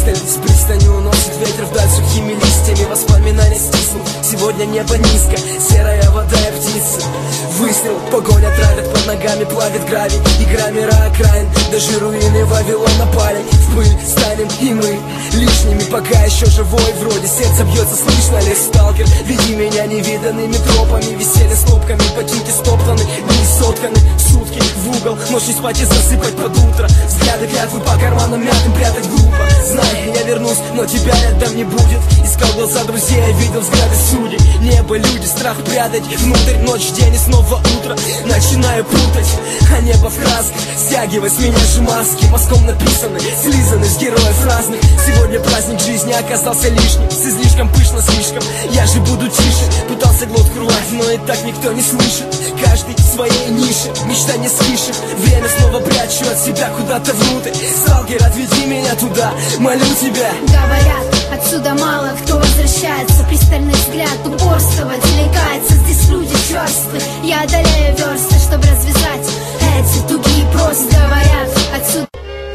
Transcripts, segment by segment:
пристань, с пристани уносит ветер вдаль сухими листьями. Воспоминания стиснут, сегодня небо низко, серая вода и птица. Выстрел, погоня травит, под ногами плавит гравий. Игра мира окраин, даже руины Вавилона палим. В пыль станем и мы лишними, пока еще живой. Вроде сердце бьется, слышно ли, сталкер? Веди меня невиданными тропами, веселье с кнопками, ботинки стоптаны, были сотканы сутки в угол. Ночь не спать и засыпать под утро. Взгляды клятвы по карманам мятым прятать глупо. Знай, я вернусь, но тебя рядом не будет. Искал глаза друзей, видел взгляды судей. Небо, люди, страх прятать внутрь. Ночь, день и снова утро. Начинаю путать, а небо в красках. Стягивай с меня же маски, мазком написаны, слизаны с героев разных. Сегодня праздник жизни оказался лишним, с излишком пышно слишком. Я же буду тише, пытался глотку рвать, но и так никто не слышит. Каждый в своей нише, мечта не слышит. Время снова прячу от себя куда-то внутрь. Сталкер, отведи меня туда, молю тебя. Говорят, отсюда мало кто возвращается. Пристальный взгляд, упорство деликается. Здесь люди черствы, я одолею версты, чтобы развязать эти тугие просто. Говорят, отсюда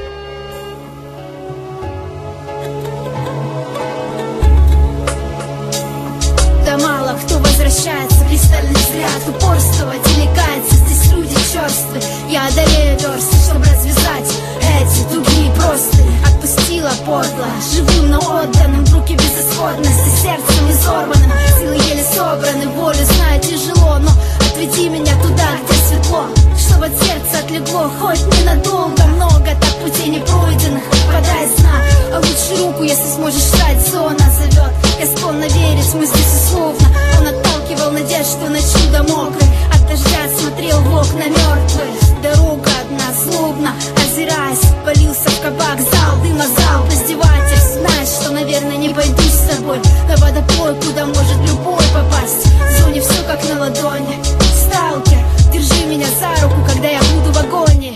мало кто возвращается. Пристальный взгляд, упорство деликается. Здесь люди черствы, я одолею версты, чтобы развязать эти тугие простыни. Отпустила подло, живым, но отданным в руки безысходности, сердцем изорванным. Силы еле собраны, волю знаю тяжело, но отведи меня туда, где светло, чтобы от сердца отлегло, хоть ненадолго. Много так путей не пройденных, подай знак, а лучше руку, если сможешь встать. Зона зовет, я склонна верить, мы здесь условно. Он отталкивал надежду на чудо мокрый, от дождя смотрел в окна мертвые. Дорога одна злобно, озираясь, полился в кабак, зал, дыма, зал, издевательств. Знаешь, что, наверное, не пойду с тобой на водопой, куда может любой попасть. В зоне все как на ладони. Сталкер, держи меня за руку, когда я буду в агонии.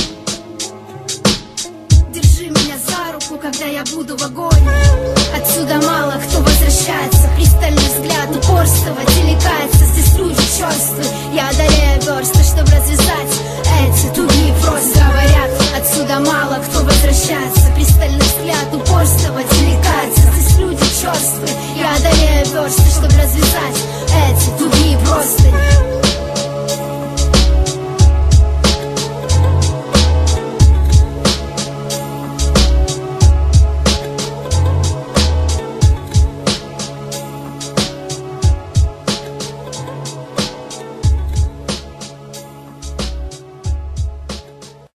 Держи меня за руку, когда я буду в агонии. Отсюда мало кто возвращается. Пристальный взгляд, упорство деликается. Здесь люди черствы, я одолею версты, чтобы развязать эти тугие просто. Говорят, отсюда мало кто возвращается. Пристальный взгляд, упорство деликается. Здесь люди черствы, я одолею версты, чтобы развязать эти тугие простыни.